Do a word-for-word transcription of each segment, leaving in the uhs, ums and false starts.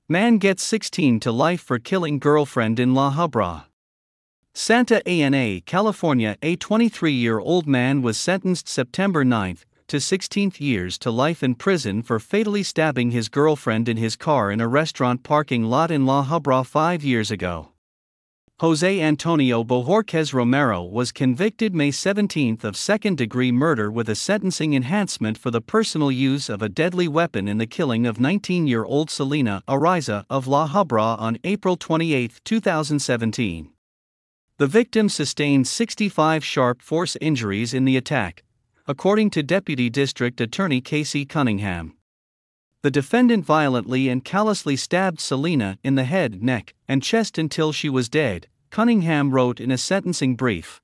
Man gets sixteen to life for killing girlfriend in La Habra. Santa Ana, California. A twenty-three-year-old man was sentenced September ninth to sixteen years to life in prison for fatally stabbing his girlfriend in his car in a restaurant parking lot in La Habra five years ago. Jose Antonio Bojorquez Romero was convicted May seventeenth of second-degree murder with a sentencing enhancement for the personal use of a deadly weapon in the killing of nineteen-year-old Selena Ariza of La Habra on April twenty-eighth, two thousand seventeen. The victim sustained sixty-five sharp force injuries in the attack, according to Deputy District Attorney Casey Cunningham. The defendant violently and callously stabbed Selena in the head, neck, and chest until she was dead, Cunningham wrote in a sentencing brief.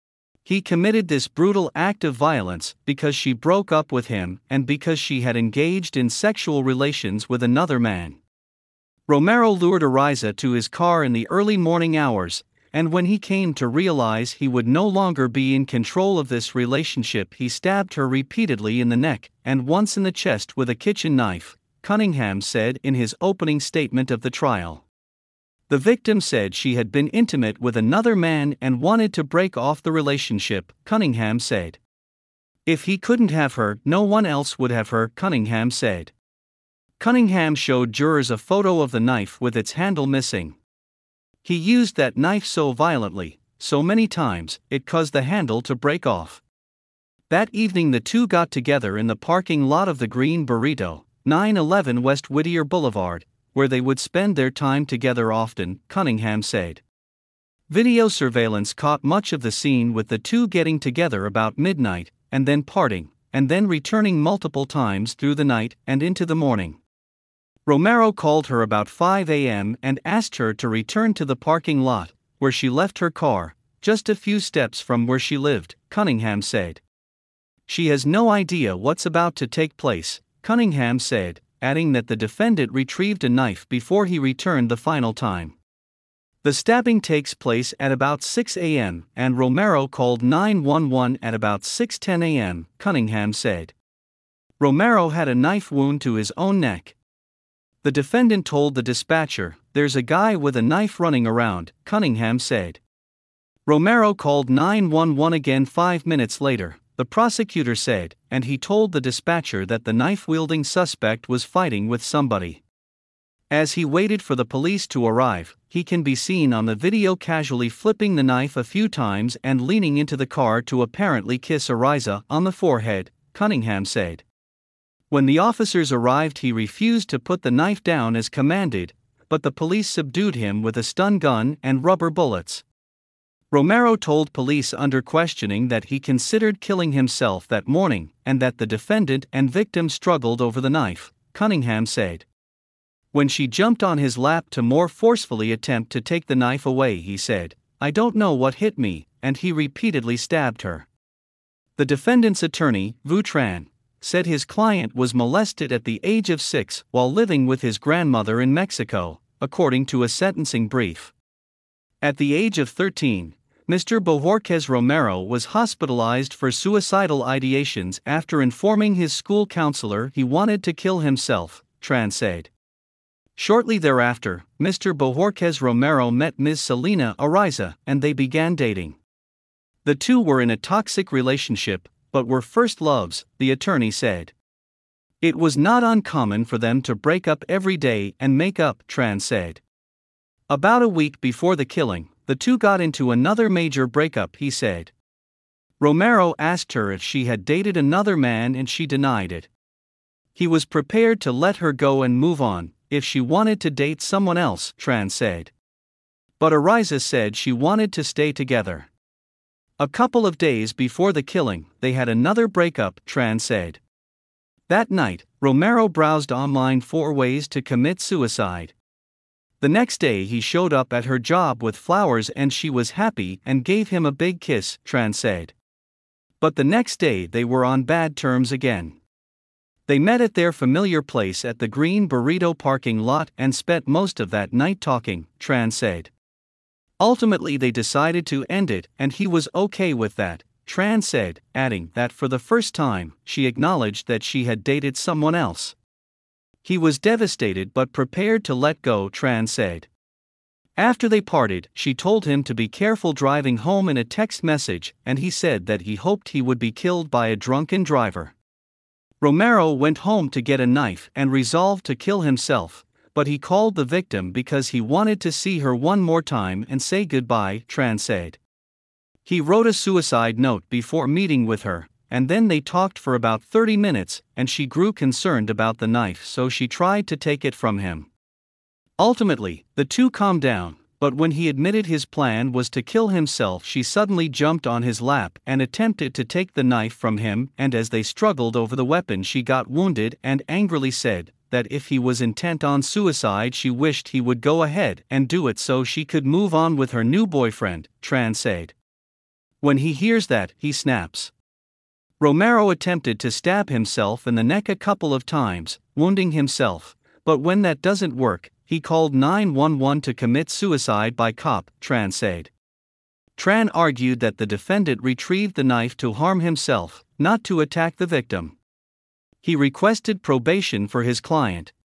He committed this brutal act of violence because she broke up with him and because she had engaged in sexual relations with another man. Romero lured Ariza to his car in the early morning hours, and when he came to realize he would no longer be in control of this relationship, he stabbed her repeatedly in the neck and once in the chest with a kitchen knife, Cunningham said in his opening statement of the trial. The victim said she had been intimate with another man and wanted to break off the relationship, Cunningham said. If he couldn't have her, no one else would have her, Cunningham said. Cunningham showed jurors a photo of the knife with its handle missing. He used that knife so violently, so many times, it caused the handle to break off. That evening the two got together in the parking lot of the Green Burrito, nine eleven West Whittier Boulevard, where they would spend their time together often, Cunningham said. Video surveillance caught much of the scene with the two getting together about midnight, and then parting, and then returning multiple times through the night and into the morning. Romero called her about five a.m. and asked her to return to the parking lot, where she left her car, just a few steps from where she lived, Cunningham said. She has no idea what's about to take place, Cunningham said, adding that the defendant retrieved a knife before he returned the final time. The stabbing takes place at about six a.m. and Romero called nine one one at about six ten a.m., Cunningham said. Romero had a knife wound to his own neck. The defendant told the dispatcher, "There's a guy with a knife running around," Cunningham said. Romero called nine one one again five minutes later, the prosecutor said, and he told the dispatcher that the knife-wielding suspect was fighting with somebody. As he waited for the police to arrive, he can be seen on the video casually flipping the knife a few times and leaning into the car to apparently kiss Ariza on the forehead, Cunningham said. When the officers arrived, he refused to put the knife down as commanded, but the police subdued him with a stun gun and rubber bullets. Romero told police under questioning that he considered killing himself that morning and that the defendant and victim struggled over the knife, Cunningham said. When she jumped on his lap to more forcefully attempt to take the knife away, he said, "I don't know what hit me," and he repeatedly stabbed her. The defendant's attorney, Vu Tran, said his client was molested at the age of six while living with his grandmother in Mexico, according to a sentencing brief. At the age of thirteen, Mister Bojorquez Romero was hospitalized for suicidal ideations after informing his school counselor he wanted to kill himself, Tran said. Shortly thereafter, Mister Bojorquez Romero met Miz Selena Ariza and they began dating. The two were in a toxic relationship, but were first loves, the attorney said. It was not uncommon for them to break up every day and make up, Tran said. About a week before the killing, the two got into another major breakup, he said. Romero asked her if she had dated another man and she denied it. He was prepared to let her go and move on if she wanted to date someone else, Tran said. But Ariza said she wanted to stay together. A couple of days before the killing, they had another breakup, Tran said. That night, Romero browsed online for ways to commit suicide. The next day he showed up at her job with flowers and she was happy and gave him a big kiss, Tran said. But the next day they were on bad terms again. They met at their familiar place at the Green Burrito parking lot and spent most of that night talking, Tran said. Ultimately they decided to end it and he was okay with that, Tran said, adding that for the first time, she acknowledged that she had dated someone else. He was devastated but prepared to let go, Tran said. After they parted, she told him to be careful driving home in a text message, and he said that he hoped he would be killed by a drunken driver. Romero went home to get a knife and resolved to kill himself, but he called the victim because he wanted to see her one more time and say goodbye, Tran said. He wrote a suicide note before meeting with her, and then they talked for about thirty minutes, and she grew concerned about the knife, so she tried to take it from him. Ultimately, the two calmed down, but when he admitted his plan was to kill himself, she suddenly jumped on his lap and attempted to take the knife from him, and as they struggled over the weapon, she got wounded and angrily said that if he was intent on suicide, she wished he would go ahead and do it so she could move on with her new boyfriend, Tran said. When he hears that, he snaps. Romero attempted to stab himself in the neck a couple of times, wounding himself, but when that doesn't work, he called nine one one to commit suicide by cop, Tran said. Tran argued that the defendant retrieved the knife to harm himself, not to attack the victim. He requested probation for his client,